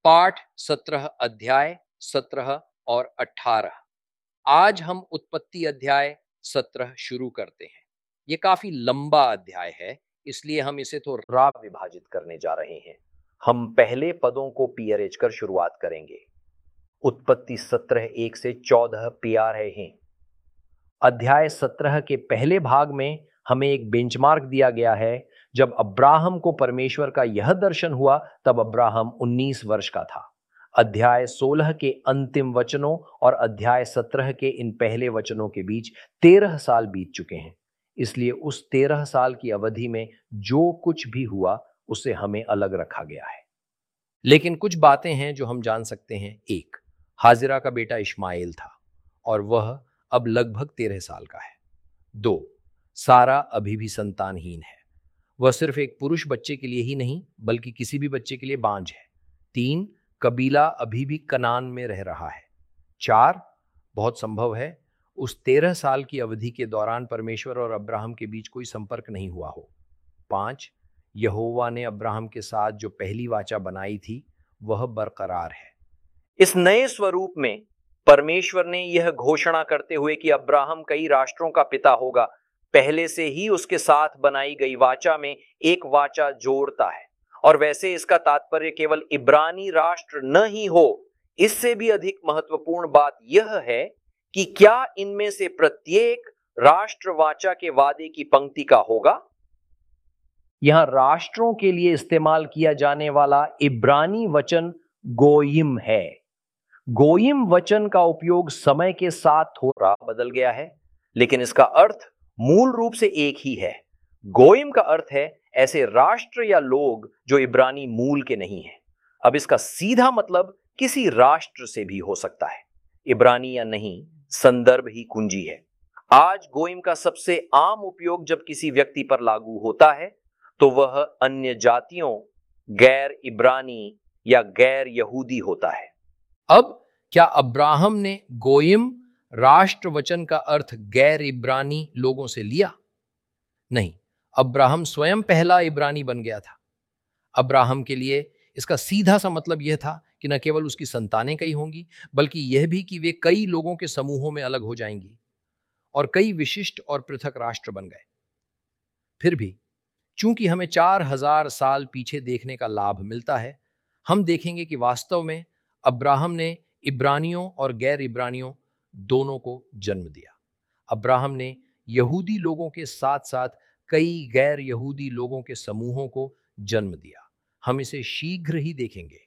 पाठ 17 अध्याय 17 और 18। आज हम उत्पत्ति अध्याय 17 शुरू करते हैं। ये काफी लंबा अध्याय है, इसलिए हम इसे थोड़ा विभाजित करने जा रहे हैं। हम पहले पदों को पीआरएच कर शुरुआत करेंगे। उत्पत्ति 17 1 से 14 पीआर हैं। अध्याय 17 के पहले भाग में हमें एक बेंचमार्क दिया गया है। जब अब्राहम को परमेश्वर का यह दर्शन हुआ तब अब्राहम 19 वर्ष का था। अध्याय 16 के अंतिम वचनों और अध्याय 17 के इन पहले वचनों के बीच 13 साल बीत चुके हैं। इसलिए उस 13 साल की अवधि में जो कुछ भी हुआ उसे हमें अलग रखा गया है। लेकिन कुछ बातें हैं जो हम जान सकते हैं। एक, हाजिरा का बेटा इश्माएल था और वह अब लगभग 13 साल का है। 2, सारा अभी भी संतानहीन है। वह सिर्फ एक पुरुष बच्चे के लिए ही नहीं बल्कि किसी भी बच्चे के लिए बांझ है। 3, कबीला अभी भी कनान में रह रहा है। 4, बहुत संभव है उस 13 साल की अवधि के दौरान परमेश्वर और अब्राहम के बीच कोई संपर्क नहीं हुआ हो। 5, यहोवा ने अब्राहम के साथ जो पहली वाचा बनाई थी वह बरकरार है। इस नए स्वरूप में परमेश्वर ने यह घोषणा करते हुए कि अब्राहम कई राष्ट्रों का पिता होगा, पहले से ही उसके साथ बनाई गई वाचा में एक वाचा जोड़ता है। और वैसे इसका तात्पर्य केवल इब्रानी राष्ट्र न ही हो, इससे भी अधिक महत्वपूर्ण बात यह है कि क्या इनमें से प्रत्येक राष्ट्र वाचा के वादे की पंक्ति का होगा। यहां राष्ट्रों के लिए इस्तेमाल किया जाने वाला इब्रानी वचन गोयिम है। गोयिम वचन का उपयोग समय के साथ थोड़ा बदल गया है, लेकिन इसका अर्थ मूल रूप से एक ही है। गोयिम का अर्थ है ऐसे राष्ट्र या लोग जो इब्रानी मूल के नहीं हैं। अब इसका सीधा मतलब किसी राष्ट्र से भी हो सकता है। इब्रानी या नहीं, संदर्भ ही कुंजी है। आज गोयिम का सबसे आम उपयोग जब किसी व्यक्ति पर लागू होता है तो वह अन्य जातियों, गैर इब्रानी या गैर यहूदी होता है। अब क्या अब्राहम ने गोयिम राष्ट्र वचन का अर्थ गैर इब्रानी लोगों से लिया? नहीं, अब्राहम स्वयं पहला इब्रानी बन गया था। अब्राहम के लिए इसका सीधा सा मतलब यह था कि न केवल उसकी संतानें कई होंगी बल्कि यह भी कि वे कई लोगों के समूहों में अलग हो जाएंगी और कई विशिष्ट और पृथक राष्ट्र बन गए। फिर भी चूंकि हमें 4000 साल पीछे देखने का लाभ मिलता है, हम देखेंगे कि वास्तव में अब्राहम ने इब्रानियों और गैर इब्रानियों दोनों को जन्म दिया। अब्राहम ने यहूदी लोगों के साथ साथ कई गैर यहूदी लोगों के समूहों को जन्म दिया। हम इसे शीघ्र ही देखेंगे।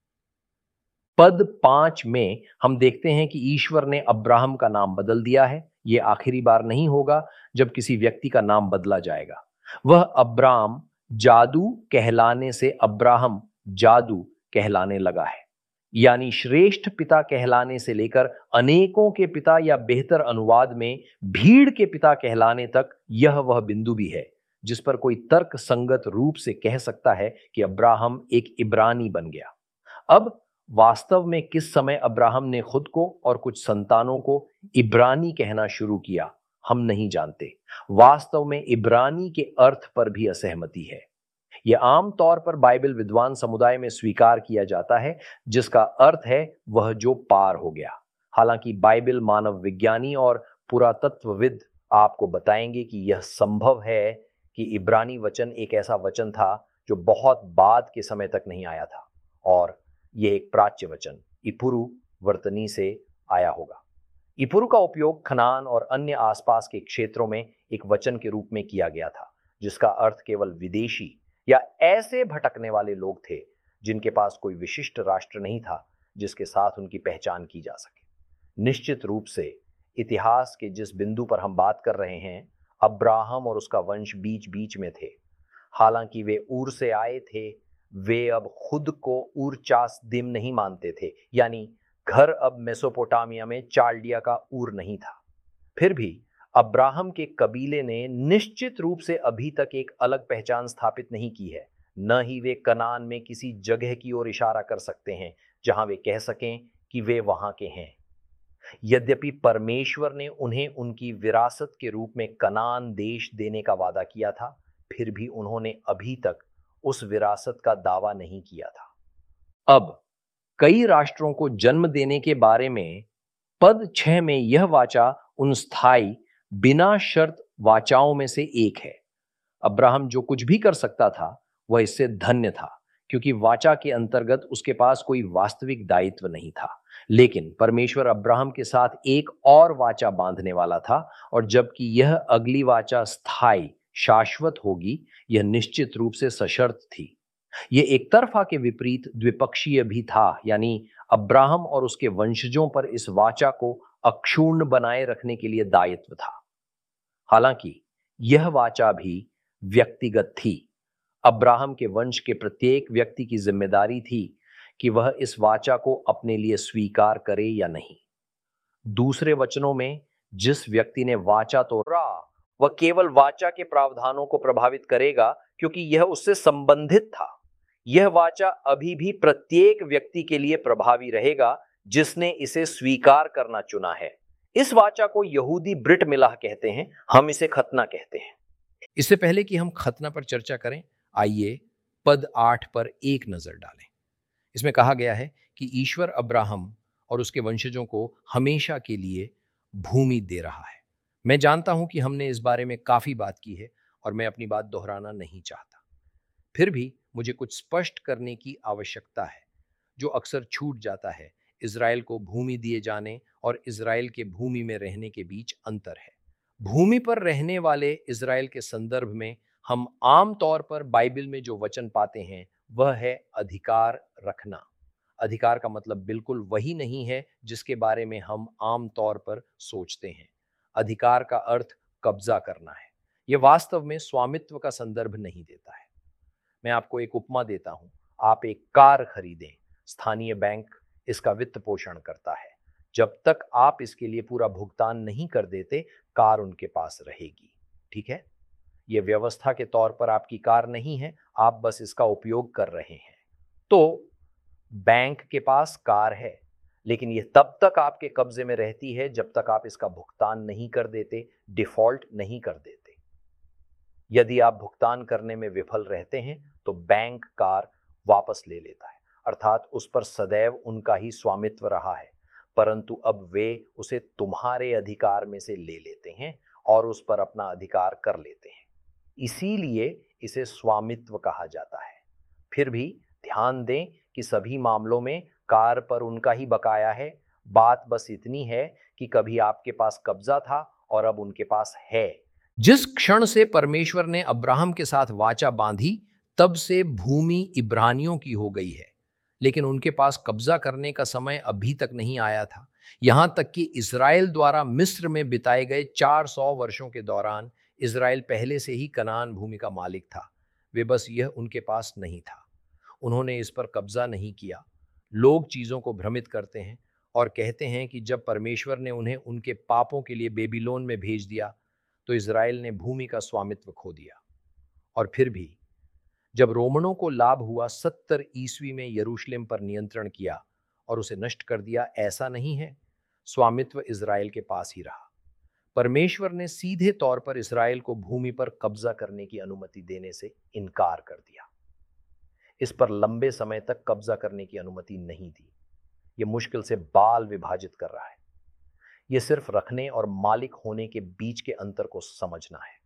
पद 5 में हम देखते हैं कि ईश्वर ने अब्राहम का नाम बदल दिया है। यह आखिरी बार नहीं होगा जब किसी व्यक्ति का नाम बदला जाएगा। वह अब्राम जादू कहलाने से अब्राहम जादू कहलाने लगा है, यानी श्रेष्ठ पिता कहलाने से लेकर अनेकों के पिता या बेहतर अनुवाद में भीड़ के पिता कहलाने तक यह वह बिंदु भी है जिस पर कोई तर्क संगत रूप से कह सकता है कि अब्राहम एक इब्रानी बन गया। अब वास्तव में किस समय अब्राहम ने खुद को और कुछ संतानों को इब्रानी कहना शुरू किया हम नहीं जानते। वास्तव में इब्रानी के अर्थ पर भी असहमति है। यह आमतौर पर बाइबल विद्वान समुदाय में स्वीकार किया जाता है, जिसका अर्थ है वह जो पार हो गया। हालांकि बाइबल मानव विज्ञानी और पुरातत्वविद आपको बताएंगे कि यह संभव है कि इब्रानी वचन एक ऐसा वचन था जो बहुत बाद के समय तक नहीं आया था और यह एक प्राच्य वचन इपुरु वर्तनी से आया होगा। इपुरु का उपयोग खनान और अन्य आसपास के क्षेत्रों में एक वचन के रूप में किया गया था, जिसका अर्थ केवल विदेशी या ऐसे भटकने वाले लोग थे जिनके पास कोई विशिष्ट राष्ट्र नहीं था जिसके साथ उनकी पहचान की जा सके। निश्चित रूप से इतिहास के जिस बिंदु पर हम बात कर रहे हैं, अब्राहम और उसका वंश बीच बीच में थे। हालांकि वे ऊर से आए थे, वे अब खुद को ऊर चासदिम नहीं मानते थे, यानी घर अब मेसोपोटामिया में चाल्डिया का ऊर नहीं था। फिर भी अब्राहम के कबीले ने निश्चित रूप से अभी तक एक अलग पहचान स्थापित नहीं की है। न ही वे कनान में किसी जगह की ओर इशारा कर सकते हैं जहां वे कह सकें कि वे वहां के हैं। यद्यपि परमेश्वर ने उन्हें उनकी विरासत के रूप में कनान देश देने का वादा किया था, फिर भी उन्होंने अभी तक उस विरासत का दावा नहीं किया था। अब कई राष्ट्रों को जन्म देने के बारे में पद 6 में यह वाचा उन स्थायी बिना शर्त वाचाओं में से एक है। अब्राहम जो कुछ भी कर सकता था वह इससे धन्य था, क्योंकि वाचा के अंतर्गत उसके पास कोई वास्तविक दायित्व नहीं था। लेकिन परमेश्वर अब्राहम के साथ एक और वाचा बांधने वाला था, और जबकि यह अगली वाचा स्थायी शाश्वत होगी, यह निश्चित रूप से सशर्त थी। यह एक तरफा के विपरीत द्विपक्षीय भी था, यानी अब्राहम और उसके वंशजों पर इस वाचा को अक्षुण्ण बनाए रखने के लिए दायित्व था। हालांकि यह वाचा भी व्यक्तिगत थी। अब्राहम के वंश के प्रत्येक व्यक्ति की जिम्मेदारी थी कि वह इस वाचा को अपने लिए स्वीकार करे या नहीं। दूसरे वचनों में, जिस व्यक्ति ने वाचा तोड़ा वह केवल वाचा के प्रावधानों को प्रभावित करेगा, क्योंकि यह उससे संबंधित था। यह वाचा अभी भी प्रत्येक व्यक्ति के लिए प्रभावी रहेगा जिसने इसे स्वीकार करना चुना है। इस वाचा को यहूदी ब्रिट मिलाह कहते हैं, हम इसे खतना कहते हैं। इससे पहले कि हम खतना पर चर्चा करें, आइए पद 8 पर एक नजर डालें। इसमें कहा गया है कि ईश्वर अब्राहम और उसके वंशजों को हमेशा के लिए भूमि दे रहा है। मैं जानता हूं कि हमने इस बारे में काफी बात की है और मैं अपनी बात दोहराना नहीं चाहता। फिर भी मुझे कुछ स्पष्ट करने की आवश्यकता है जो अक्सर छूट जाता है। इज़राइल को भूमि दिए जाने और इज़राइल के भूमि में रहने के बीच अंतर है। भूमि पर रहने वाले इज़राइल के संदर्भ में हम आम तौर पर बाइबल में जो वचन पाते हैं वह है अधिकार रखना। अधिकार का मतलब बिल्कुल वही नहीं है जिसके बारे में हम आम तौर पर सोचते हैं। अधिकार का अर्थ कब्जा करना है। यह वास्तव में स्वामित्व का संदर्भ नहीं देता है। मैं आपको एक उपमा देता हूं। आप एक कार खरीदें, स्थानीय बैंक इसका वित्त पोषण करता है। जब तक आप इसके लिए पूरा भुगतान नहीं कर देते, कार उनके पास रहेगी। ठीक है, यह व्यवस्था के तौर पर आपकी कार नहीं है, आप बस इसका उपयोग कर रहे हैं। तो बैंक के पास कार है, लेकिन यह तब तक आपके कब्जे में रहती है जब तक आप इसका भुगतान नहीं कर देते, डिफॉल्ट नहीं कर देते। यदि आप भुगतान करने में विफल रहते हैं तो बैंक कार वापस ले लेता है, अर्थात उस पर सदैव उनका ही स्वामित्व रहा है, परंतु अब वे उसे तुम्हारे अधिकार में से ले लेते हैं और उस पर अपना अधिकार कर लेते हैं। इसीलिए इसे स्वामित्व कहा जाता है। फिर भी ध्यान दें कि सभी मामलों में कार पर उनका ही बकाया है। बात बस इतनी है कि कभी आपके पास कब्जा था और अब उनके पास है। जिस क्षण से परमेश्वर ने अब्राहम के साथ वाचा बांधी, तब से भूमि इब्रानियों की हो गई है, लेकिन उनके पास कब्जा करने का समय अभी तक नहीं आया था। यहां तक कि इज़राइल द्वारा मिस्र में बिताए गए 400 वर्षों के दौरान इज़राइल पहले से ही कनान भूमि का मालिक था। वे बस यह उनके पास नहीं था। उन्होंने इस पर कब्जा नहीं किया। लोग चीज़ों को भ्रमित करते हैं और कहते हैं कि जब परमेश्वर ने उन्हें उनके पापों के लिए बेबीलोन में भेज दिया तो इज़राइल ने भूमि का स्वामित्व खो दिया। और फिर भी जब रोमनों को लाभ हुआ 70 ईस्वी में यरूशलेम पर नियंत्रण किया और उसे नष्ट कर दिया, ऐसा नहीं है। स्वामित्व इज़राइल के पास ही रहा। परमेश्वर ने सीधे तौर पर इज़राइल को भूमि पर कब्जा करने की अनुमति देने से इनकार कर दिया। इस पर लंबे समय तक कब्जा करने की अनुमति नहीं दी। यह मुश्किल से बाल विभाजित कर रहा है। यह सिर्फ रखने और मालिक होने के बीच के अंतर को समझना है।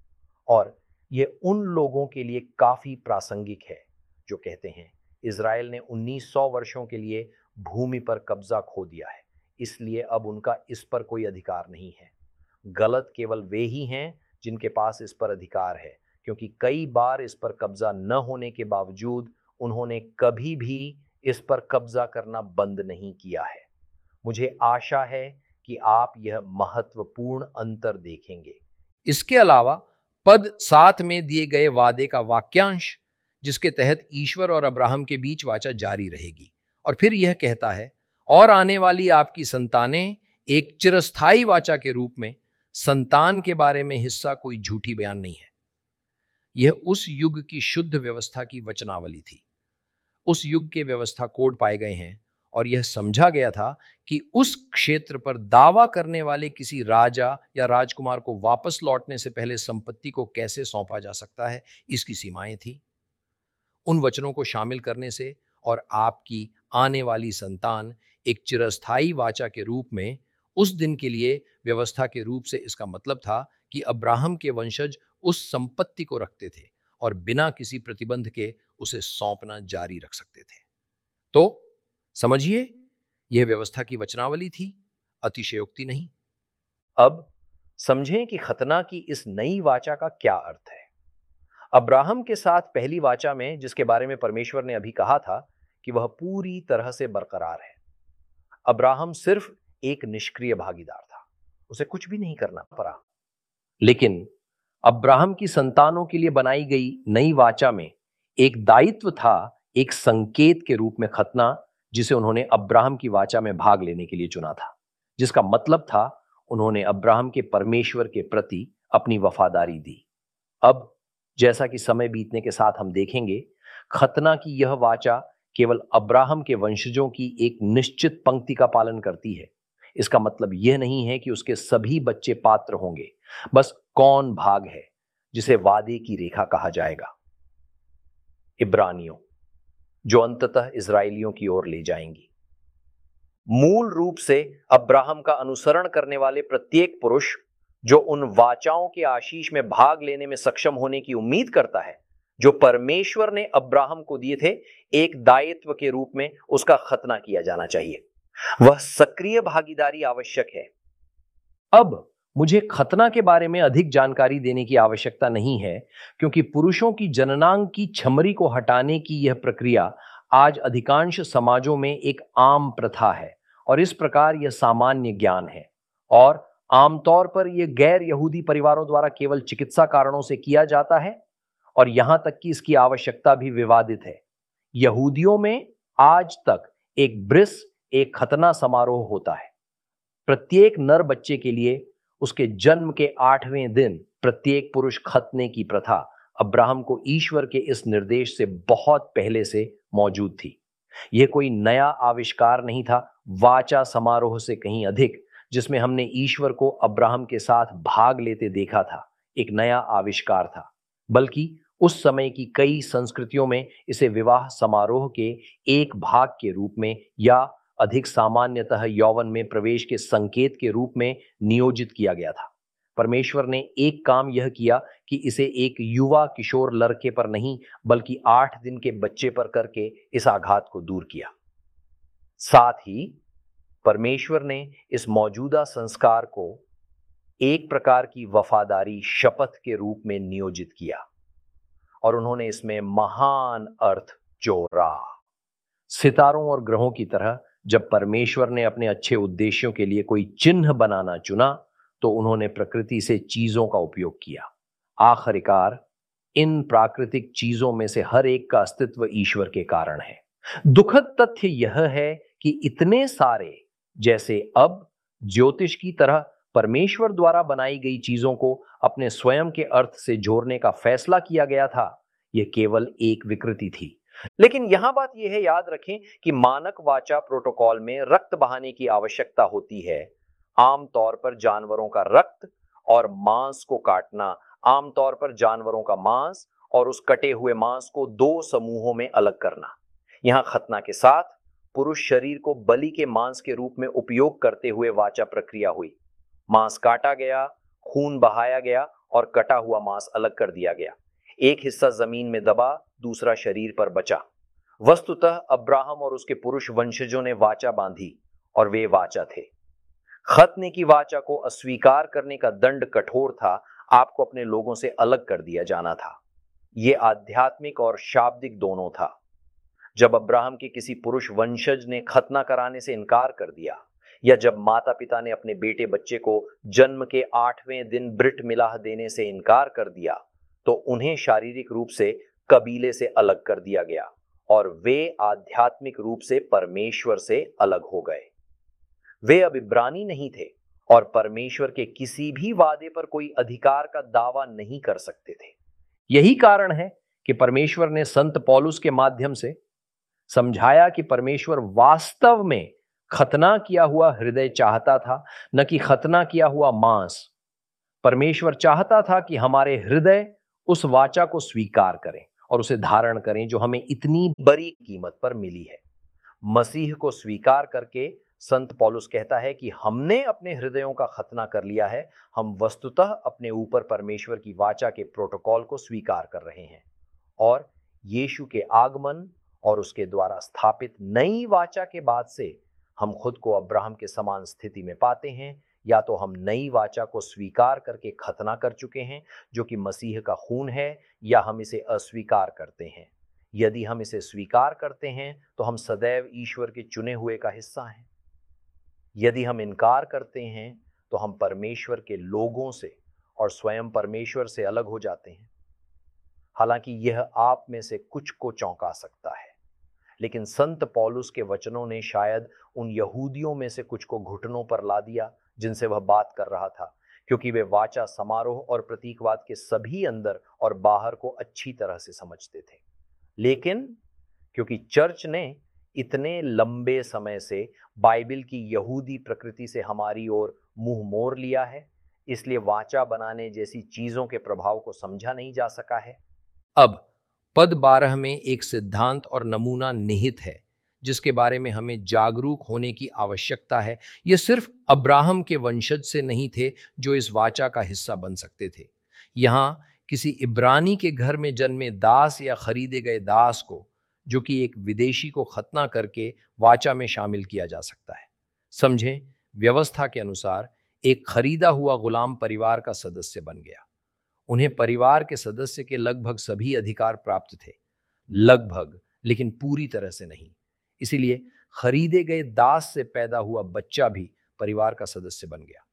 और यह उन लोगों के लिए काफी प्रासंगिक है जो कहते हैं इज़राइल ने 1900 वर्षों के लिए भूमि पर कब्जा खो दिया है, इसलिए अब उनका इस पर कोई अधिकार नहीं है। गलत केवल वे ही हैं जिनके पास इस पर अधिकार है, क्योंकि कई बार इस पर कब्जा न होने के बावजूद उन्होंने कभी भी इस पर कब्जा करना बंद नहीं किया है। मुझे आशा है कि आप यह महत्वपूर्ण अंतर देखेंगे। इसके अलावा पद 7 में दिए गए वादे का वाक्यांश, जिसके तहत ईश्वर और अब्राहम के बीच वाचा जारी रहेगी, और फिर यह कहता है, और आने वाली आपकी संतानें एक चिरस्थायी वाचा के रूप में। संतान के बारे में हिस्सा कोई झूठी बयान नहीं है। यह उस युग की शुद्ध व्यवस्था की वचनावली थी। उस युग के व्यवस्था कोड पाए गए हैं और यह समझा गया था कि उस क्षेत्र पर दावा करने वाले किसी राजा या राजकुमार को वापस लौटने से पहले संपत्ति को कैसे सौंपा जा सकता है, इसकी सीमाएं थी। उन वचनों को शामिल करने से और आपकी आने वाली संतान एक चिरस्थायी वाचा के रूप में उस दिन के लिए व्यवस्था के रूप से इसका मतलब था कि अब्राहम के वंशज उस संपत्ति को रखते थे और बिना किसी प्रतिबंध के उसे सौंपना जारी रख सकते थे। तो समझिए, यह व्यवस्था की वचनावली थी, अतिशयोक्ति नहीं। अब समझें कि खतना की इस नई वाचा का क्या अर्थ है। अब्राहम के साथ पहली वाचा में जिसके बारे में परमेश्वर ने अभी कहा था कि वह पूरी तरह से बरकरार है। अब्राहम सिर्फ एक निष्क्रिय भागीदार था, उसे कुछ भी नहीं करना पड़ा। लेकिन अब्राहम की संतानों के लिए बनाई गई नई वाचा में एक दायित्व था, एक संकेत के रूप में खतना, जिसे उन्होंने अब्राहम की वाचा में भाग लेने के लिए चुना था, जिसका मतलब था उन्होंने अब्राहम के परमेश्वर के प्रति अपनी वफादारी दी। अब जैसा कि समय बीतने के साथ हम देखेंगे, खतना की यह वाचा केवल अब्राहम के वंशजों की एक निश्चित पंक्ति का पालन करती है। इसका मतलब यह नहीं है कि उसके सभी बच्चे पात्र होंगे, बस कौन भाग है जिसे वादे की रेखा कहा जाएगा, इब्रानियों, जो अंततः इजरायलियों की ओर ले जाएंगी। मूल रूप से अब्राहम का अनुसरण करने वाले प्रत्येक पुरुष जो उन वाचाओं के आशीष में भाग लेने में सक्षम होने की उम्मीद करता है जो परमेश्वर ने अब्राहम को दिए थे, एक दायित्व के रूप में उसका खतना किया जाना चाहिए। वह सक्रिय भागीदारी आवश्यक है। अब मुझे खतना के बारे में अधिक जानकारी देने की आवश्यकता नहीं है, क्योंकि पुरुषों की जननांग की छमरी को हटाने की यह प्रक्रिया आज अधिकांश समाजों में एक आम प्रथा है और इस प्रकार यह सामान्य ज्ञान है और आमतौर पर यह गैर यहूदी परिवारों द्वारा केवल चिकित्सा कारणों से किया जाता है और यहां तक कि इसकी आवश्यकता भी विवादित है। यहूदियों में आज तक एक ब्रिस, एक खतना समारोह होता है। प्रत्येक नर बच्चे के लिए उसके जन्म के 8वें दिन प्रत्येक पुरुष खतने की प्रथा अब्राहम को ईश्वर के इस निर्देश से बहुत पहले से मौजूद थी। यह कोई नया आविष्कार नहीं था, वाचा समारोह से कहीं अधिक, जिसमें हमने ईश्वर को अब्राहम के साथ भाग लेते देखा था, एक नया आविष्कार था, बल्कि उस समय की कई संस्कृतियों में इसे विवाह समारोह के एक भाग के रूप में या अधिक सामान्यतः यौवन में प्रवेश के संकेत के रूप में नियोजित किया गया था। परमेश्वर ने एक काम यह किया कि इसे एक युवा किशोर लड़के पर नहीं बल्कि 8 दिन के बच्चे पर करके इस आघात को दूर किया। साथ ही परमेश्वर ने इस मौजूदा संस्कार को एक प्रकार की वफादारी शपथ के रूप में नियोजित किया और उन्होंने इसमें महान अर्थ जोड़ा। सितारों और ग्रहों की तरह जब परमेश्वर ने अपने अच्छे उद्देश्यों के लिए कोई चिन्ह बनाना चुना तो उन्होंने प्रकृति से चीजों का उपयोग किया। आखिरकार इन प्राकृतिक चीजों में से हर एक का अस्तित्व ईश्वर के कारण है। दुखद तथ्य यह है कि इतने सारे, जैसे अब ज्योतिष की तरह परमेश्वर द्वारा बनाई गई चीजों को अपने स्वयं के अर्थ से जोड़ने का फैसला किया गया था, यह केवल एक विकृति थी। लेकिन यहां बात यह है, याद रखें कि मानक वाचा प्रोटोकॉल में रक्त बहाने की आवश्यकता होती है। आमतौर पर जानवरों का रक्त और मांस को काटना, आमतौर पर जानवरों का मांस और उस कटे हुए मांस को 2 समूहों में अलग करना। यहां खतना के साथ पुरुष शरीर को बलि के मांस के रूप में उपयोग करते हुए वाचा प्रक्रिया हुई। मांस काटा गया, खून बहाया गया और कटा हुआ मांस अलग कर दिया गया। एक हिस्सा जमीन में दबा, दूसरा शरीर पर बचा। वस्तुतः अब्राहम और उसके पुरुष वंशजों ने वाचा बांधी और वे वाचा थे। खतने की वाचा को अस्वीकार करने का दंड कठोर था, आपको अपने लोगों से अलग कर दिया जाना था। यह आध्यात्मिक और शाब्दिक दोनों था। जब अब्राहम के किसी पुरुष वंशज ने खतना कराने से इनकार कर दिया या जब माता पिता ने अपने बेटे बच्चे को जन्म के 8वें दिन ब्रिट मिलाह देने से इनकार कर दिया तो उन्हें शारीरिक रूप से कबीले से अलग कर दिया गया और वे आध्यात्मिक रूप से परमेश्वर से अलग हो गए। वे अब इब्रानी नहीं थे और परमेश्वर के किसी भी वादे पर कोई अधिकार का दावा नहीं कर सकते थे। यही कारण है कि परमेश्वर ने संत पौलुस के माध्यम से समझाया कि परमेश्वर वास्तव में खतना किया हुआ हृदय चाहता था, न कि खतना किया हुआ मांस। परमेश्वर चाहता था कि हमारे हृदय उस वाचा को स्वीकार करें और उसे धारण करें जो हमें इतनी बड़ी कीमत पर मिली है। मसीह को स्वीकार करके संत पौलुस कहता है कि हमने अपने हृदयों का खतना कर लिया है, हम वस्तुतः अपने ऊपर परमेश्वर की वाचा के प्रोटोकॉल को स्वीकार कर रहे हैं और यीशु के आगमन और उसके द्वारा स्थापित नई वाचा के बाद से हम खुद को अब्राहम के समान स्थिति में पाते हैं। या तो हम नई वाचा को स्वीकार करके खतना कर चुके हैं जो कि मसीह का खून है, या हम इसे अस्वीकार करते हैं। यदि हम इसे स्वीकार करते हैं तो हम सदैव ईश्वर के चुने हुए का हिस्सा हैं। यदि हम इनकार करते हैं तो हम परमेश्वर के लोगों से और स्वयं परमेश्वर से अलग हो जाते हैं। हालांकि यह आप में से कुछ को चौंका सकता है, लेकिन संत पौलुस के वचनों ने शायद उन यहूदियों में से कुछ को घुटनों पर ला दिया जिनसे वह बात कर रहा था, क्योंकि वे वाचा समारोह और प्रतीकवाद के सभी अंदर और बाहर को अच्छी तरह से समझते थे। लेकिन क्योंकि चर्च ने इतने लंबे समय से बाइबल की यहूदी प्रकृति से हमारी ओर मुंह मोड़ लिया है, इसलिए वाचा बनाने जैसी चीजों के प्रभाव को समझा नहीं जा सका है। अब पद 12 में एक सिद्धांत और नमूना निहित है जिसके बारे में हमें जागरूक होने की आवश्यकता है। ये सिर्फ अब्राहम के वंशज से नहीं थे जो इस वाचा का हिस्सा बन सकते थे। यहाँ किसी इब्रानी के घर में जन्मे दास या खरीदे गए दास को, जो कि एक विदेशी को खतना करके वाचा में शामिल किया जा सकता है। समझें, व्यवस्था के अनुसार एक खरीदा हुआ गुलाम परिवार का सदस्य बन गया। उन्हें परिवार के सदस्य के लगभग सभी अधिकार प्राप्त थे, लगभग, लेकिन पूरी तरह से नहीं। इसीलिए खरीदे गए दास से पैदा हुआ बच्चा भी परिवार का सदस्य बन गया।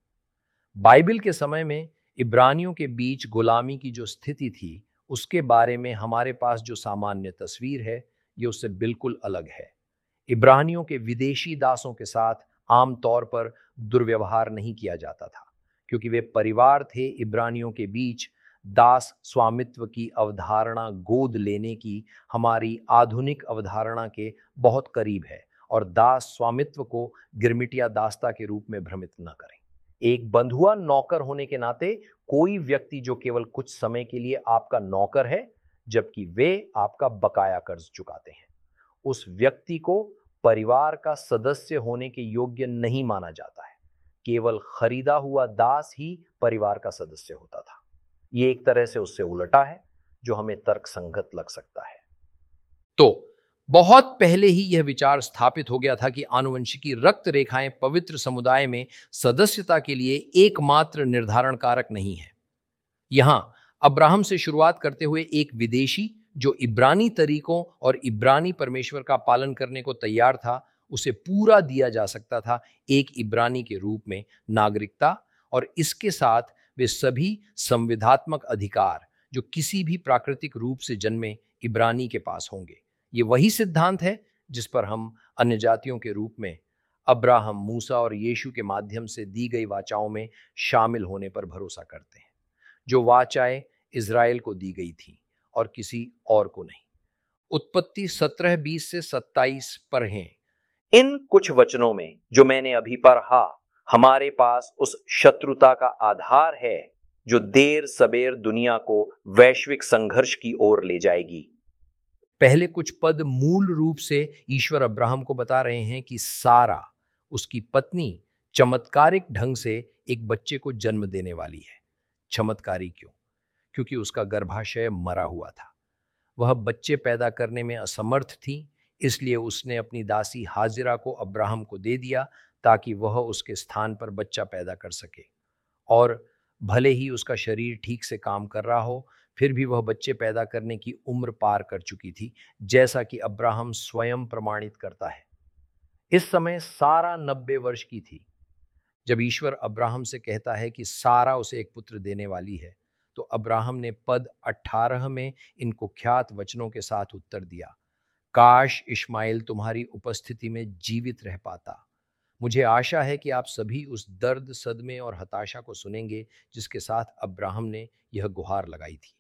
बाइबल के समय में इब्रानियों के बीच गुलामी की जो स्थिति थी उसके बारे में हमारे पास जो सामान्य तस्वीर है ये उससे बिल्कुल अलग है। इब्रानियों के विदेशी दासों के साथ आमतौर पर दुर्व्यवहार नहीं किया जाता था, क्योंकि वे परिवार थे। इब्रानियों के बीच दास स्वामित्व की अवधारणा गोद लेने की हमारी आधुनिक अवधारणा के बहुत करीब है, और दास स्वामित्व को गिरमिटिया दासता के रूप में भ्रमित न करें। एक बंधुआ नौकर होने के नाते कोई व्यक्ति जो केवल कुछ समय के लिए आपका नौकर है जबकि वे आपका बकाया कर्ज चुकाते हैं, उस व्यक्ति को परिवार का सदस्य होने के योग्य नहीं माना जाता है। केवल खरीदा हुआ दास ही परिवार का सदस्य होता था। ये एक तरह से उससे उल्टा है, जो हमें तर्कसंगत लग सकता है। तो बहुत पहले ही यह विचार स्थापित हो गया था कि आनुवंशिकी रक्त रेखाएं पवित्र समुदाय में सदस्यता के लिए एकमात्र निर्धारण कारक नहीं है। यहां अब्राहम से शुरुआत करते हुए एक विदेशी जो इब्रानी तरीकों और इब्रानी परमेश्वर का पालन करने को तैयार था, उसे पूरा दिया जा सकता था एक इब्रानी के रूप में नागरिकता, और इसके साथ वे सभी संविधात्मक अधिकार जो किसी भी प्राकृतिक रूप से जन्मे इब्रानी के पास होंगे। ये वही सिद्धांत है जिस पर हम अन्य जातियों के रूप में अब्राहम, मूसा और यीशु के माध्यम से दी गई वाचाओं में शामिल होने पर भरोसा करते हैं, जो वाचाएं इज़राइल को दी गई थी और किसी और को नहीं। उत्पत्ति 17:20 से 27 पढ़ें। इन कुछ वचनों में जो मैंने अभी पढ़ा, हमारे पास उस शत्रुता का आधार है जो देर सबेर दुनिया को वैश्विक संघर्ष की ओर ले जाएगी। पहले कुछ पद मूल रूप से ईश्वर अब्राहम को बता रहे हैं कि सारा, उसकी पत्नी, चमत्कारिक ढंग से एक बच्चे को जन्म देने वाली है। चमत्कारी क्यों? क्योंकि उसका गर्भाशय मरा हुआ था। वह बच्चे पैदा करने में असमर्थ थी, इसलिए उसने अपनी दासी हाजिरा को अब्राहम को दे दिया ताकि वह उसके स्थान पर बच्चा पैदा कर सके। और भले ही उसका शरीर ठीक से काम कर रहा हो, फिर भी वह बच्चे पैदा करने की उम्र पार कर चुकी थी, जैसा कि अब्राहम स्वयं प्रमाणित करता है। इस समय सारा 90 वर्ष की थी। जब ईश्वर अब्राहम से कहता है कि सारा उसे एक पुत्र देने वाली है, तो अब्राहम ने पद 18 में इन कुख्यात वचनों के साथ उत्तर दिया, काश इश्माइल तुम्हारी उपस्थिति में जीवित रह पाता। मुझे आशा है कि आप सभी उस दर्द, सदमे और हताशा को सुनेंगे जिसके साथ अब्राहम ने यह गुहार लगाई थी।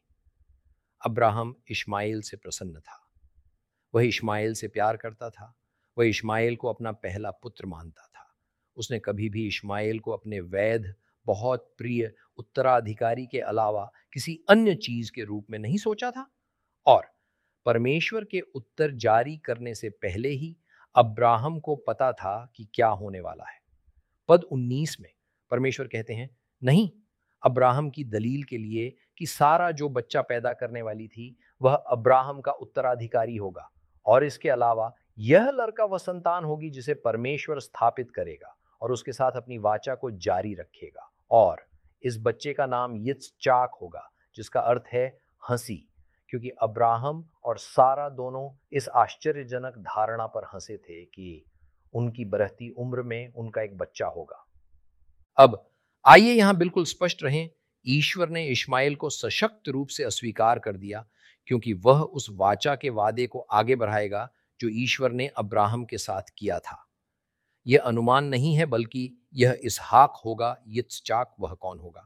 अब्राहम इश्माइल से प्रसन्न था। वह इश्माइल से प्यार करता था। वह इश्माइल को अपना पहला पुत्र मानता था। उसने कभी भी इश्माइल को अपने वैध, बहुत प्रिय उत्तराधिकारी के अलावा किसी अन्य चीज के रूप में नहीं सोचा था। और परमेश्वर के उत्तर जारी करने से पहले ही अब्राहम को पता था कि क्या होने वाला है। पद 19 में परमेश्वर कहते हैं, नहीं, अब्राहम की दलील के लिए कि सारा जो बच्चा पैदा करने वाली थी वह अब्राहम का उत्तराधिकारी होगा, और इसके अलावा यह लड़का वह संतान होगी जिसे परमेश्वर स्थापित करेगा और उसके साथ अपनी वाचा को जारी रखेगा, और इस बच्चे का नाम यित्शचाक होगा, जिसका अर्थ है हंसी, क्योंकि अब्राहम और सारा दोनों इस आश्चर्यजनक धारणा पर हंसे थे कि उनकी बढ़ती उम्र में उनका एक बच्चा होगा। अब आइए यहां बिल्कुल स्पष्ट रहें, ईश्वर ने इश्माइल को सशक्त रूप से अस्वीकार कर दिया, क्योंकि वह उस वाचा के वादे को आगे बढ़ाएगा जो ईश्वर ने अब्राहम के साथ किया था। यह अनुमान नहीं है, बल्कि यह इसहाक होगा। यित्शचाक वह कौन होगा?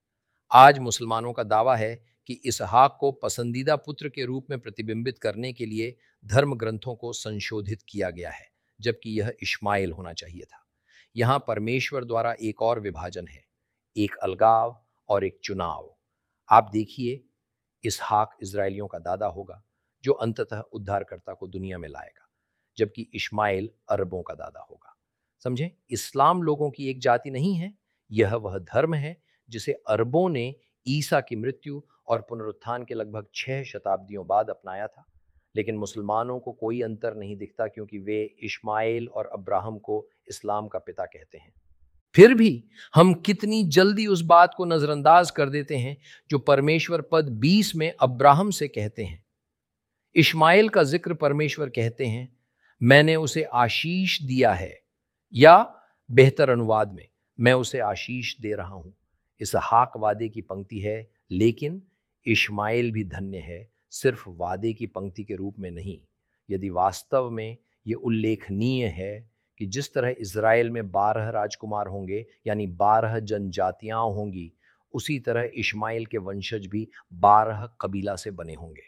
आज मुसलमानों का दावा है कि इसहाक को पसंदीदा पुत्र के रूप में प्रतिबिंबित करने के लिए धर्म ग्रंथों को संशोधित किया गया है, जबकि यह इश्माइल होना चाहिए था। यहाँ परमेश्वर द्वारा एक और विभाजन है, एक अलगाव और एक चुनाव। आप देखिए, इसहाक इजरायलियों का दादा होगा जो अंततः उद्धारकर्ता को दुनिया में लाएगा, जबकि इश्माइल अरबों का दादा होगा। समझे, इस्लाम लोगों की एक जाति नहीं है, यह वह धर्म है जिसे अरबों ने ईसा की मृत्यु और पुनरुत्थान के लगभग 6 शताब्दियों बाद अपनाया था। लेकिन मुसलमानों को कोई अंतर नहीं दिखता, क्योंकि वे इश्माइल और अब्राहम को इस्लाम का पिता कहते हैं। फिर भी हम कितनी जल्दी उस बात को नजरअंदाज कर देते हैं जो परमेश्वर पद 20 में अब्राहम से कहते हैं। इश्माइल का जिक्र परमेश्वर कहते हैं, मैंने उसे आशीष दिया है, या बेहतर अनुवाद में, मैं उसे आशीष दे रहा हूं। इसहाक वादे की पंक्ति है, लेकिन इश्माइल भी धन्य है, सिर्फ वादे की पंक्ति के रूप में नहीं। यदि वास्तव में ये उल्लेखनीय है कि जिस तरह इज़राइल में 12 राजकुमार होंगे, यानी 12 जनजातियां होंगी, उसी तरह इश्माइल के वंशज भी 12 कबीला से बने होंगे।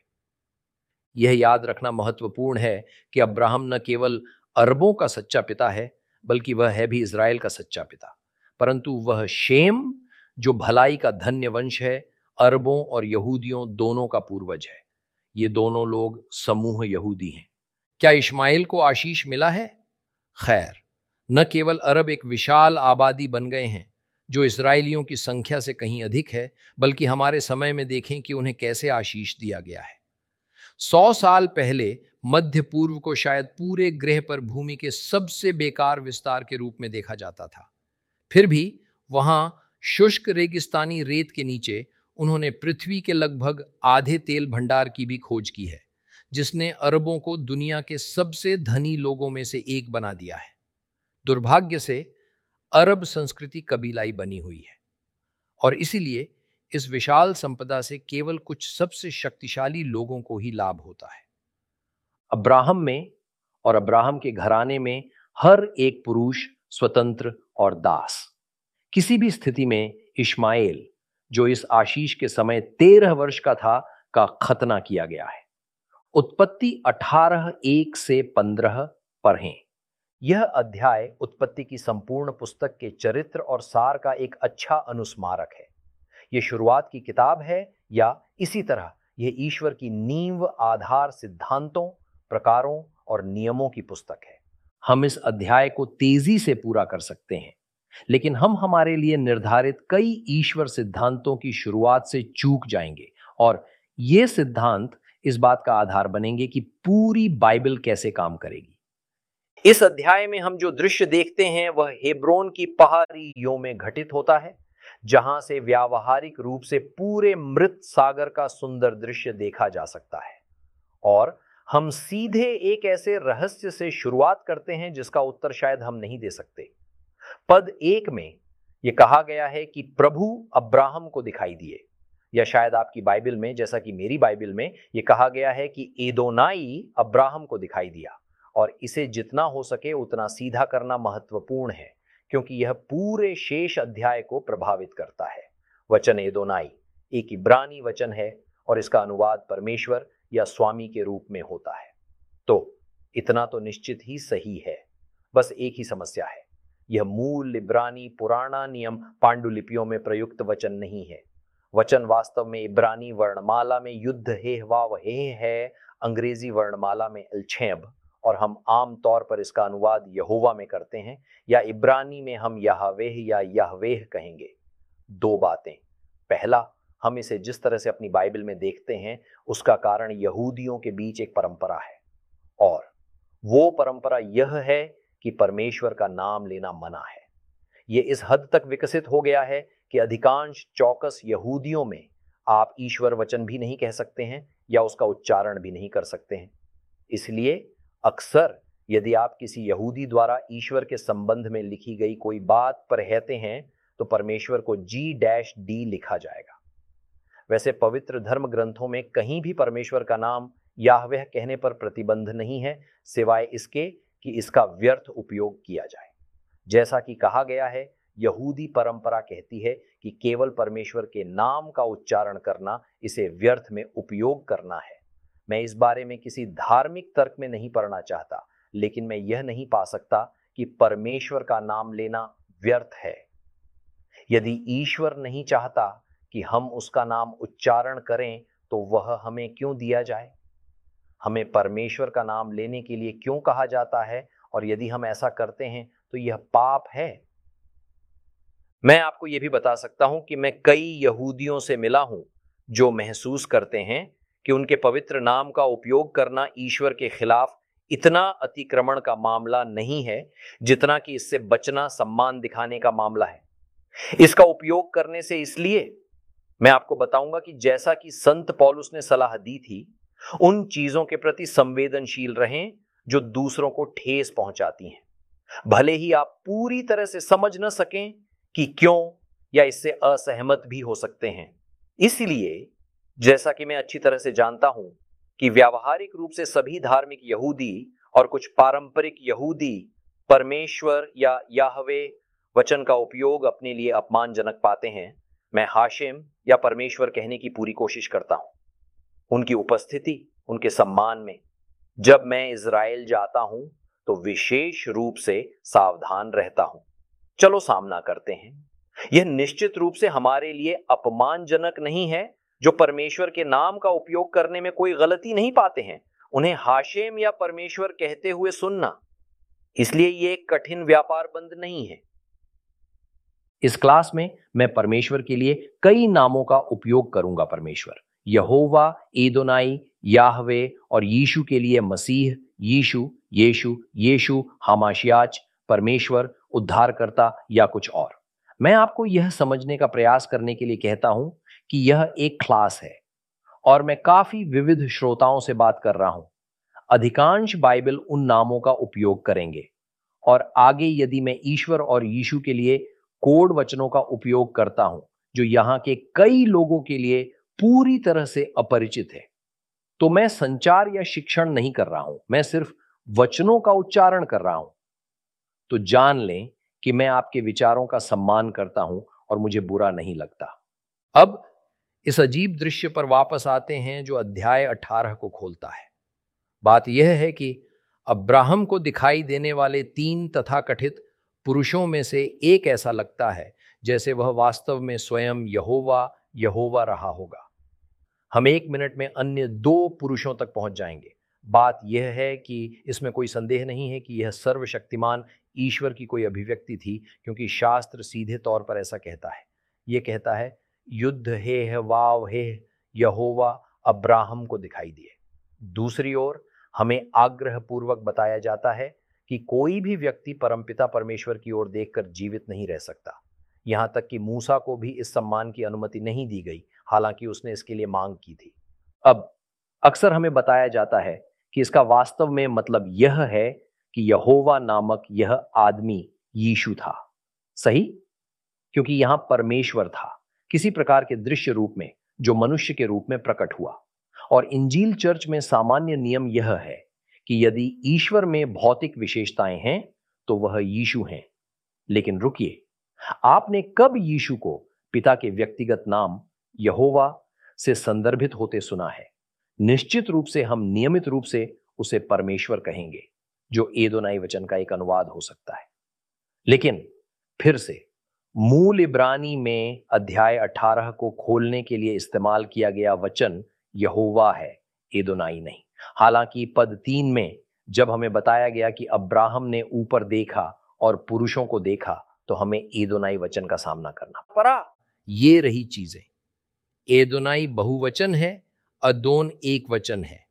यह याद रखना महत्वपूर्ण है कि अब्राहम न केवल अरबों का सच्चा पिता है, बल्कि वह है भी इज़राइल का सच्चा पिता। परंतु वह शेम, जो भलाई का धन्य वंश है, अरबों और यहूदियों दोनों का पूर्वज है। ये दोनों लोग समूह यहूदी हैं। क्या इश्माइल को आशीष मिला है? खैर, न केवल अरब एक विशाल आबादी बन गए हैं जो इस्राएलियों की संख्या से कहीं अधिक है, बल्कि हमारे समय में देखें कि उन्हें कैसे आशीष दिया गया है। 100 साल पहले मध्य पूर्व को शायद पूरे ग्रह पर भूमि के सबसे बेकार विस्तार के रूप में देखा जाता था। फिर भी वहां शुष्क रेगिस्तानी रेत के नीचे उन्होंने पृथ्वी के लगभग आधे तेल भंडार की भी खोज की है, जिसने अरबों को दुनिया के सबसे धनी लोगों में से एक बना दिया है। दुर्भाग्य से अरब संस्कृति कबीलाई बनी हुई है, और इसीलिए इस विशाल संपदा से केवल कुछ सबसे शक्तिशाली लोगों को ही लाभ होता है। अब्राहम में और अब्राहम के घराने में हर एक पुरुष स्वतंत्र और दास। किसी भी स्थिति में इश्माएल, जो इस आशीष के समय 13 वर्ष का था, का खतना किया गया है। उत्पत्ति 18:1 से 15 पढ़ें। यह अध्याय उत्पत्ति की संपूर्ण पुस्तक के चरित्र और सार का एक अच्छा अनुस्मारक है। यह शुरुआत की किताब है, या इसी तरह यह ईश्वर की नींव आधार सिद्धांतों, प्रकारों और नियमों की पुस्तक है। हम इस अध्याय को तेजी से पूरा कर सकते हैं, लेकिन हम हमारे लिए निर्धारित कई ईश्वर सिद्धांतों की शुरुआत से चूक जाएंगे, और ये सिद्धांत इस बात का आधार बनेंगे कि पूरी बाइबल कैसे काम करेगी। इस अध्याय में हम जो दृश्य देखते हैं वह हेब्रोन की पहाड़ियों में घटित होता है, जहां से व्यावहारिक रूप से पूरे मृत सागर का सुंदर दृश्य देखा जा सकता है। और हम सीधे एक ऐसे रहस्य से शुरुआत करते हैं जिसका उत्तर शायद हम नहीं दे सकते। पद 1 में यह कहा गया है कि प्रभु अब्राहम को दिखाई दिए, या शायद आपकी बाइबल में, जैसा कि मेरी बाइबल में, यह कहा गया है कि एदोनाई अब्राहम को दिखाई दिया। और इसे जितना हो सके उतना सीधा करना महत्वपूर्ण है, क्योंकि यह पूरे शेष अध्याय को प्रभावित करता है। वचन एदोनाई एक इब्रानी वचन है, और इसका अनुवाद परमेश्वर या स्वामी के रूप में होता है। तो इतना तो निश्चित ही सही है, बस एक ही समस्या है, यह मूल इब्रानी पुराना नियम पांडुलिपियों में प्रयुक्त वचन नहीं है। वचन वास्तव में इब्रानी वर्णमाला में युद्ध हे वाव हे है, अंग्रेजी वर्णमाला में एल्छेब और हम आम तौर पर इसका अनुवाद यहोवा में करते हैं, या इब्रानी में हम यहवेह या यहवेह कहेंगे। दो बातें। पहला, हम इसे जिस तरह से अपनी बाइबल में देखते हैं उसका कारण यहूदियों के बीच एक परंपरा है, और वो परंपरा यह है कि परमेश्वर का नाम लेना मना है। ये इस हद तक विकसित हो गया है कि अधिकांश चौकस यहूदियों में आप ईश्वर वचन भी नहीं कह सकते हैं या उसका उच्चारण भी नहीं कर सकते हैं। इसलिए अक्सर यदि आप किसी यहूदी द्वारा ईश्वर के संबंध में लिखी गई कोई बात पर कहते हैं तो परमेश्वर को G-D लिखा जाएगा। वैसे पवित्र धर्म ग्रंथों में कहीं भी परमेश्वर का नाम याहवेह कहने पर प्रतिबंध नहीं है, सिवाय इसके कि इसका व्यर्थ उपयोग किया जाए। जैसा कि कहा गया है, यहूदी परंपरा कहती है कि केवल परमेश्वर के नाम का उच्चारण करना इसे व्यर्थ में उपयोग करना है। मैं इस बारे में किसी धार्मिक तर्क में नहीं पढ़ना चाहता, लेकिन मैं यह नहीं पा सकता कि परमेश्वर का नाम लेना व्यर्थ है। यदि ईश्वर नहीं चाहता कि हम उसका नाम उच्चारण करें तो वह हमें क्यों दिया जाए? हमें परमेश्वर का नाम लेने के लिए क्यों कहा जाता है, और यदि हम ऐसा करते हैं तो यह पाप है? मैं आपको यह भी बता सकता हूं कि मैं कई यहूदियों से मिला हूं जो महसूस करते हैं कि उनके पवित्र नाम का उपयोग करना ईश्वर के खिलाफ इतना अतिक्रमण का मामला नहीं है जितना कि इससे बचना सम्मान दिखाने का मामला है। इसका उपयोग करने से इसलिए मैं आपको बताऊंगा कि जैसा कि संत पौलुस ने सलाह दी थी, उन चीजों के प्रति संवेदनशील रहें जो दूसरों को ठेस पहुंचाती हैं, भले ही आप पूरी तरह से समझ न सकें कि क्यों, या इससे असहमत भी हो सकते हैं। इसलिए जैसा कि मैं अच्छी तरह से जानता हूं कि व्यावहारिक रूप से सभी धार्मिक यहूदी और कुछ पारंपरिक यहूदी परमेश्वर या याहवे वचन का उपयोग अपने लिए अपमानजनक पाते हैं, मैं हाशिम या परमेश्वर कहने की पूरी कोशिश करता हूं। उनकी उपस्थिति, उनके सम्मान में जब मैं इज़राइल जाता हूं तो विशेष रूप से सावधान रहता हूं। चलो सामना करते हैं। यह निश्चित रूप से हमारे लिए अपमानजनक नहीं है जो परमेश्वर के नाम का उपयोग करने में कोई गलती नहीं पाते हैं, उन्हें हाशिम या परमेश्वर कहते हुए सुनना। इसलिए यह एक कठिन व्यापार बंद नहीं है। इस क्लास में मैं परमेश्वर के लिए कई नामों का उपयोग करूंगा। परमेश्वर यहोवा, एदोनाई, याहवे, और यीशु के लिए मसीह, यीशु, यीशु, यीशु, हामाशियाच, परमेश्वर, उद्धारकर्ता या कुछ और। मैं आपको यह समझने का प्रयास करने के लिए कहता हूं कि यह एक क्लास है और मैं काफी विविध श्रोताओं से बात कर रहा हूं। अधिकांश बाइबल उन नामों का उपयोग करेंगे, और आगे यदि मैं ईश्वर और यीशु के लिए कोड वचनों का उपयोग करता हूं जो यहां के कई लोगों के लिए पूरी तरह से अपरिचित है, तो मैं संचार या शिक्षण नहीं कर रहा हूं, मैं सिर्फ वचनों का उच्चारण कर रहा हूं। तो जान लें कि मैं आपके विचारों का सम्मान करता हूं और मुझे बुरा नहीं लगता। अब इस अजीब दृश्य पर वापस आते हैं जो अध्याय 18 को खोलता है। बात यह है कि अब्राहम को दिखाई देने वाले 3 तथाकथित पुरुषों में से एक ऐसा लगता है जैसे वह वास्तव में स्वयं यहोवा रहा होगा। हम 1 मिनट में अन्य 2 पुरुषों तक पहुंच जाएंगे। बात यह है कि इसमें कोई संदेह नहीं है कि यह सर्वशक्तिमान ईश्वर की कोई अभिव्यक्ति थी, क्योंकि शास्त्र सीधे तौर पर ऐसा कहता है। यह कहता है, युद्ध हे वाव हे यहोवा अब्राहम को दिखाई दिए। दूसरी ओर हमें आग्रहपूर्वक बताया जाता है कि कोई भी व्यक्ति परमपिता परमेश्वर की ओर देखकर जीवित नहीं रह सकता। यहां तक कि मूसा को भी इस सम्मान की अनुमति नहीं दी गई, हालांकि उसने इसके लिए मांग की थी। अब अक्सर हमें बताया जाता है कि इसका वास्तव में मतलब यह है कि यहोवा नामक यह आदमी यीशु था। सही? क्योंकि यहां परमेश्वर था किसी प्रकार के दृश्य रूप में जो मनुष्य के रूप में प्रकट हुआ। और इंजील चर्च में सामान्य नियम यह है कि यदि ईश्वर में भौतिक विशेषताएं हैं तो वह यीशु हैं। लेकिन रुकिए, आपने कब यीशु को पिता के व्यक्तिगत नाम यहोवा से संदर्भित होते सुना है? निश्चित रूप से हम नियमित रूप से उसे परमेश्वर कहेंगे, जो एदोनाई वचन का एक अनुवाद हो सकता है। लेकिन फिर से मूल इब्रानी में अध्याय 18 को खोलने के लिए इस्तेमाल किया गया वचन यहोवा है, एदोनाई नहीं। हालांकि पद 3 में जब हमें बताया गया कि अब्राहम ने ऊपर देखा और पुरुषों को देखा, तो हमें एदोनाई वचन का सामना करना पड़ा। ये रही चीजें। एदोनाई बहुवचन है, अदोन एक वचन है।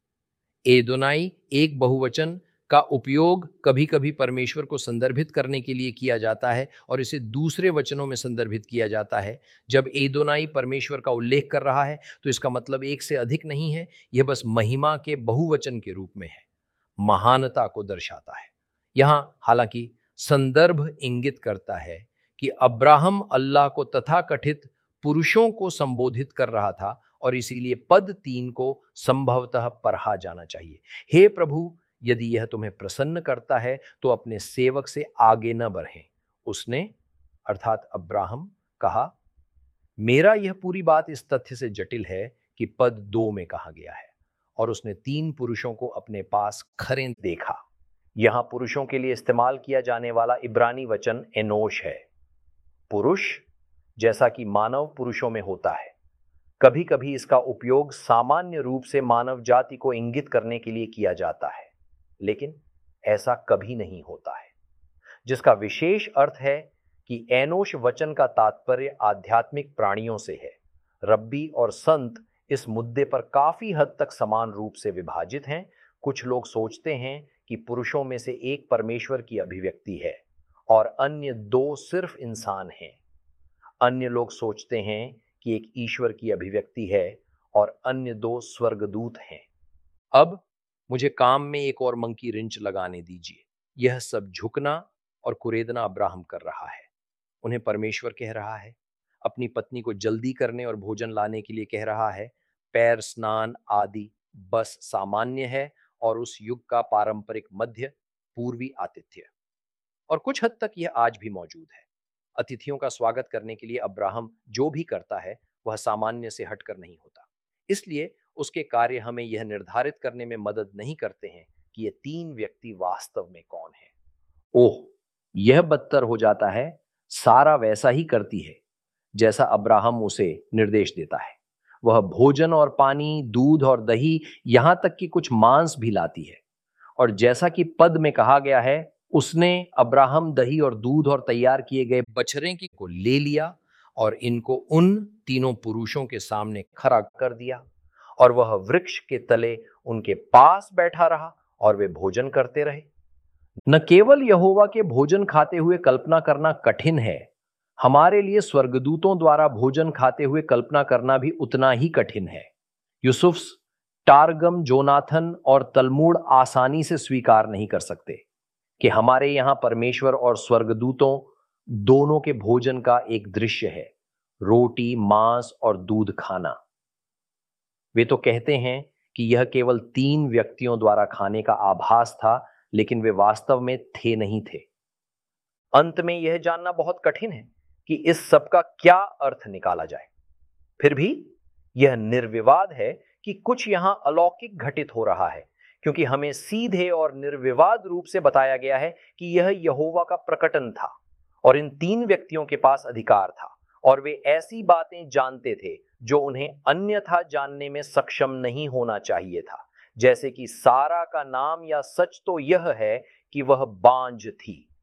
एदोनाई एक बहुवचन का उपयोग कभी कभी परमेश्वर को संदर्भित करने के लिए किया जाता है और इसे दूसरे वचनों में संदर्भित किया जाता है। जब एदोनाई परमेश्वर का उल्लेख कर रहा है तो इसका मतलब एक से अधिक नहीं है, यह बस महिमा के बहुवचन के रूप में है, महानता को दर्शाता है। यहां हालांकि संदर्भ इंगित करता है कि अब्राहम अल्लाह को तथाकथित पुरुषों को संबोधित कर रहा था और इसीलिए पद 3 को संभवतः पढ़ा जाना चाहिए। हे प्रभु, यदि यह तुम्हें प्रसन्न करता है तो अपने सेवक से आगे न बढ़ें। उसने अर्थात अब्राहम कहा, मेरा यह पूरी बात इस तथ्य से जटिल है कि पद 2 में कहा गया है, और उसने 3 पुरुषों को अपने पास खड़े देखा। यहां पुरुषों के लिए इस्तेमाल किया जाने वाला इब्रानी वचन एनोश है। पुरुष जैसा कि मानव पुरुषों में होता है। कभी कभी इसका उपयोग सामान्य रूप से मानव जाति को इंगित करने के लिए किया जाता है, लेकिन ऐसा कभी नहीं होता है। जिसका विशेष अर्थ है कि एनोश वचन का तात्पर्य आध्यात्मिक प्राणियों से है। रब्बी और संत इस मुद्दे पर काफी हद तक समान रूप से विभाजित हैं। कुछ लोग सोचते हैं कि पुरुषों में से एक परमेश्वर की अभिव्यक्ति है और अन्य 2 सिर्फ इंसान हैं। अन्य लोग सोचते हैं कि एक ईश्वर की अभिव्यक्ति है और अन्य 2 स्वर्गदूत हैं। अब मुझे काम में एक और मंकी रिंच लगाने दीजिए। यह सब झुकना और कुरेदना अब्राहम कर रहा है। उन्हें परमेश्वर कह रहा है, अपनी पत्नी को जल्दी करने और भोजन लाने के लिए कह रहा है। पैर स्नान आदि बस सामान्य है और उस युग का पारंपरिक मध्य पूर्वी आतिथ्य, और कुछ हद तक यह आज भी मौजूद है। अतिथियों का स्वागत करने के लिए अब्राहम जो भी करता है वह सामान्य से हटकर नहीं होता। इसलिए उसके कार्य हमें यह निर्धारित करने में मदद नहीं करते हैं कि ये 3 व्यक्ति वास्तव में कौन है। ओह, यह बदतर हो जाता है। सारा वैसा ही करती है जैसा अब्राहम उसे निर्देश देता है। वह भोजन और पानी, दूध और दही, यहां तक कि कुछ मांस भी लाती है। और जैसा कि पद में कहा गया है, उसने अब्राहम दही और दूध और तैयार किए गए बछड़े की को ले लिया और इनको उन तीनों पुरुषों के सामने खड़ा कर दिया, और वह वृक्ष के तले उनके पास बैठा रहा और वे भोजन करते रहे। न केवल यहोवा के भोजन खाते हुए कल्पना करना कठिन है, हमारे लिए स्वर्गदूतों द्वारा भोजन खाते हुए कल्पना करना भी उतना ही कठिन है। यूसुफ, टारगम, जोनाथन और तलमूड आसानी से स्वीकार नहीं कर सकते कि हमारे यहां परमेश्वर और स्वर्गदूतों दोनों के भोजन का एक दृश्य है, रोटी, मांस और दूध खाना। वे तो कहते हैं कि यह केवल 3 व्यक्तियों द्वारा खाने का आभास था, लेकिन वे वास्तव में थे नहीं थे। अंत में यह जानना बहुत कठिन है कि इस सब का क्या अर्थ निकाला जाए। फिर भी यह निर्विवाद है कि कुछ यहां अलौकिक घटित हो रहा है, क्योंकि हमें सीधे और निर्विवाद रूप से बताया गया है कि यह यहोवा का प्रकटन था और इन 3 व्यक्तियों के पास अधिकार था, और वे ऐसी बातें जानते थे जो उन्हें अन्यथा जानने में सक्षम नहीं होना चाहिए था। जैसे कि सारा का नाम या सच तो यह है कि वह बांझ थी।